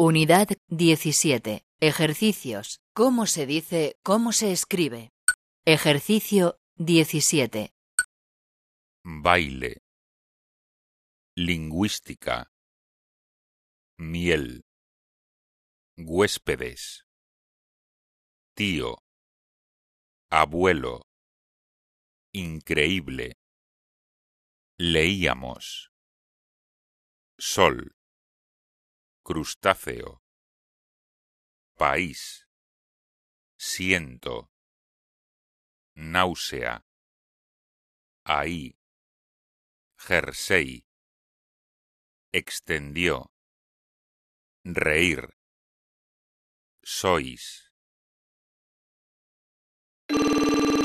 Unidad 17. Ejercicios. ¿Cómo se dice? ¿Cómo se escribe? Ejercicio 17. Baile. Lingüística. Miel. Huéspedes. Tío. Abuelo. Increíble. Leíamos. Sol. Crustáceo. País. Siento. Náusea. Ahí. Jersey. Extendió. Reír. Sois.